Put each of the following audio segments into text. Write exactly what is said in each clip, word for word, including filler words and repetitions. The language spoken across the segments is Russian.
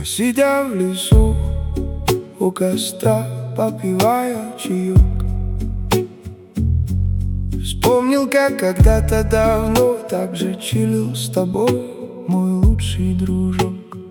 Сидя в лесу у костра, попивая чаек, вспомнил, как когда-то давно так же чилил с тобой, мой лучший дружок.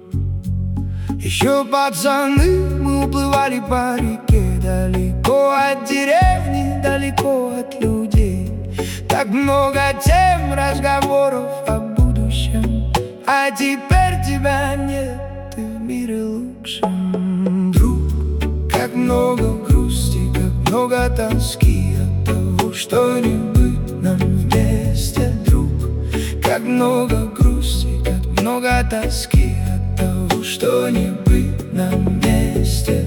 Еще пацаны, мы уплывали по реке, далеко от деревни, далеко от людей. Так много тем, разговоров о будущем, а теперь тебя нет, ты в мире лучшем. Друг, как много грусти, как много тоски от того, что не быть нам вместе. Друг, как много грусти, как много тоски от того, что не быть нам вместе.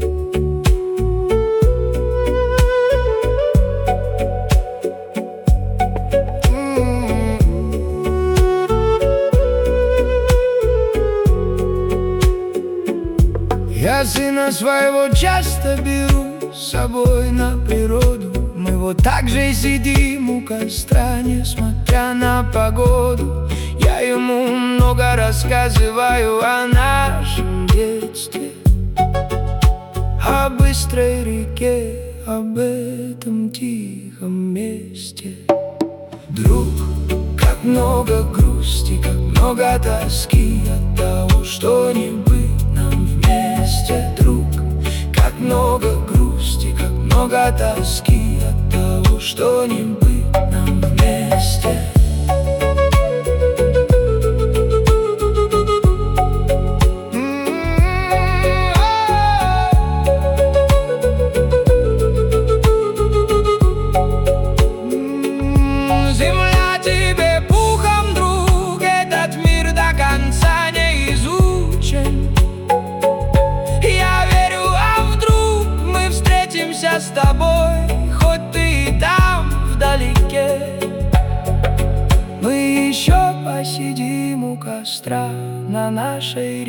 Я сына своего часто беру с собой на природу. Мы вот так же сидим у костра, несмотря на погоду. Я ему много рассказываю о нашем детстве, о быстрой реке, об этом тихом месте. Друг, как много грусти, как много тоски от того, что не быть нам вместе. Друг, как много грусти, как много тоски от того, что не быть нам вместе. Земля тебе пухом, друг, этот мир до конца не изучен. Я верю, а вдруг мы встретимся с тобой, хоть ты и там вдалеке. Мы еще посидим у костра на нашей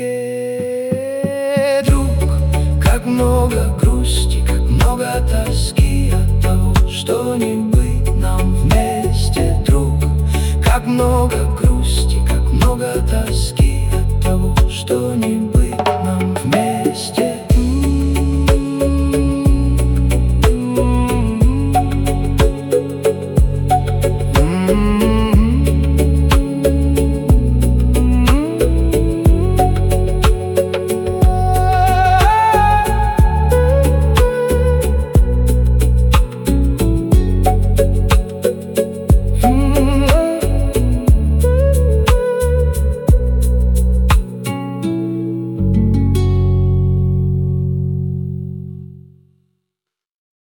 реке. Друг, как много грусти, как много тоски от того, что не быть нам вместе. Друг, как много грусти, как много тоски